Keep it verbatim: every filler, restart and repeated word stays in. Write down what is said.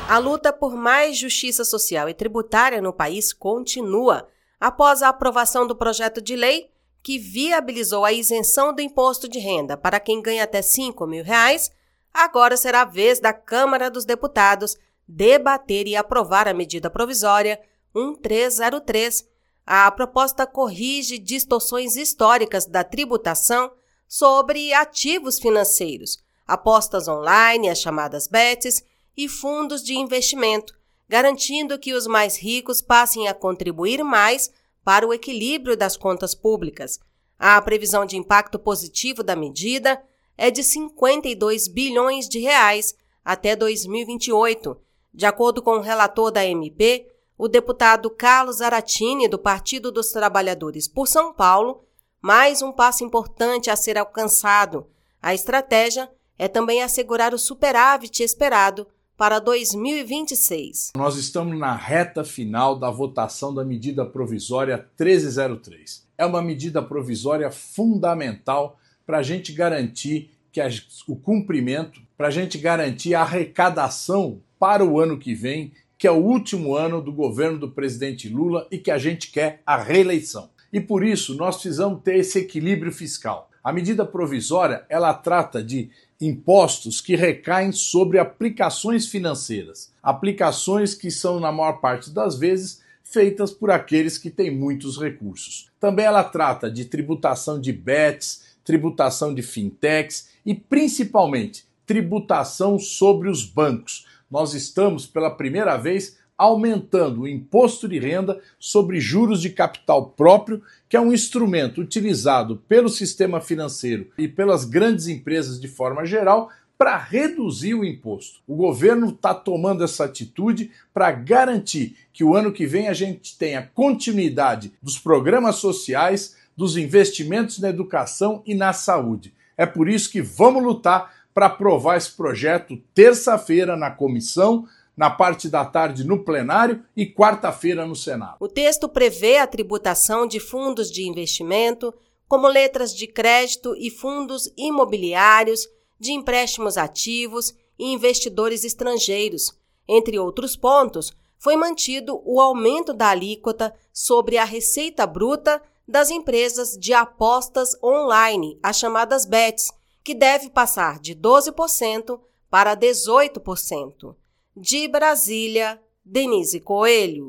A luta por mais justiça social e tributária no país continua após a aprovação do projeto de lei que viabilizou a isenção do imposto de renda para quem ganha até cinco mil reais. Agora será a vez da Câmara dos Deputados debater e aprovar a medida provisória um três zero três. A proposta corrige distorções históricas da tributação sobre ativos financeiros, apostas online, as chamadas bets, e fundos de investimento, garantindo que os mais ricos passem a contribuir mais para o equilíbrio das contas públicas. A previsão de impacto positivo da medida é de cinquenta e dois bilhões de reais até dois mil e vinte e oito. De acordo com o relator da M P, o deputado Carlos Zaratini, do Partido dos Trabalhadores por São Paulo, mais um passo importante a ser alcançado. A estratégia é também assegurar o superávit esperado para dois mil e vinte e seis. Nós estamos na reta final da votação da medida provisória treze zero três. É uma medida provisória fundamental para a gente garantir que a, o cumprimento, para a gente garantir a arrecadação para o ano que vem, que é o último ano do governo do presidente Lula e que a gente quer a reeleição. E por isso nós precisamos ter esse equilíbrio fiscal. A medida provisória, ela trata de impostos que recaem sobre aplicações financeiras, aplicações que são, na maior parte das vezes, feitas por aqueles que têm muitos recursos. Também ela trata de tributação de bets, tributação de fintechs e, principalmente, tributação sobre os bancos. Nós estamos, pela primeira vez, aumentando o imposto de renda sobre juros de capital próprio, que é um instrumento utilizado pelo sistema financeiro e pelas grandes empresas de forma geral para reduzir o imposto. O governo está tomando essa atitude para garantir que o ano que vem a gente tenha continuidade dos programas sociais, dos investimentos na educação e na saúde. É por isso que vamos lutar para aprovar esse projeto terça-feira na comissão, na parte da tarde no plenário e quarta-feira no Senado. O texto prevê a tributação de fundos de investimento, como letras de crédito e fundos imobiliários, de empréstimos ativos e investidores estrangeiros. Entre outros pontos, foi mantido o aumento da alíquota sobre a receita bruta das empresas de apostas online, as chamadas bets, que deve passar de doze por cento para dezoito por cento. De Brasília, Denise Coelho.